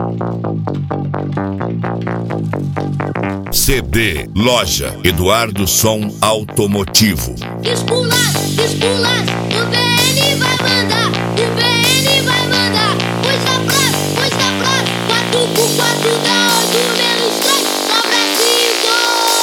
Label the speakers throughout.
Speaker 1: CD Loja Eduardo Som Automotivo.
Speaker 2: Esculacho, esculacho, o VN vai mandar, o VN vai mandar. Pois da praça, 4x4 dá 8 menos 3, sobra 5.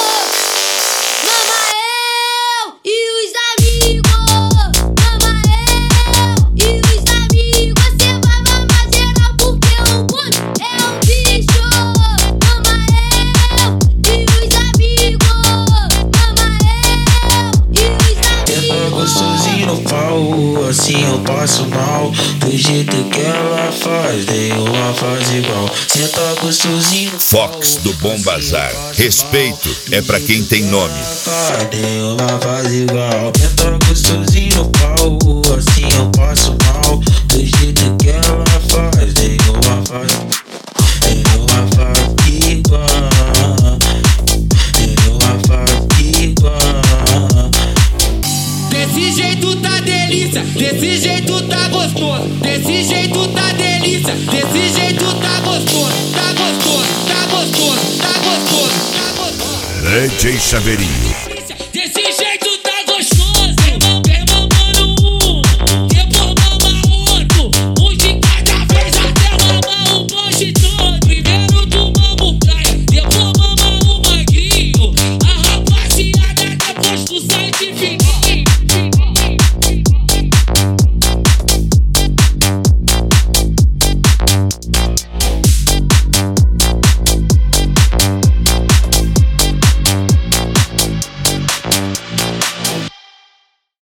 Speaker 2: Mama eu e os amigos, mama eu e os amigos. Você vai mamar geral porque o bonde é um bicho. Mama eu e os amigos, mama eu e os amigos.
Speaker 3: Ela gostosinho no pau, assim eu passo mal. Do jeito que ela faz, nenhuma faz igual. Senta gostosinho no
Speaker 1: Fox do Bom Bazar. Respeito é pra quem tem nome.
Speaker 3: nenhuma faz igual. Senta gostosinho no pau, assim eu passo mal. Do jeito que ela faz, nenhuma faz igual. Nenhuma faz igual.
Speaker 4: Desse jeito tá delícia, desse jeito tá gostoso. Desse jeito tá delícia, desse jeito tá gostoso. Tá gostoso, tá gostoso, tá gostoso, tá gostoso.
Speaker 1: DJ Chaveirinho.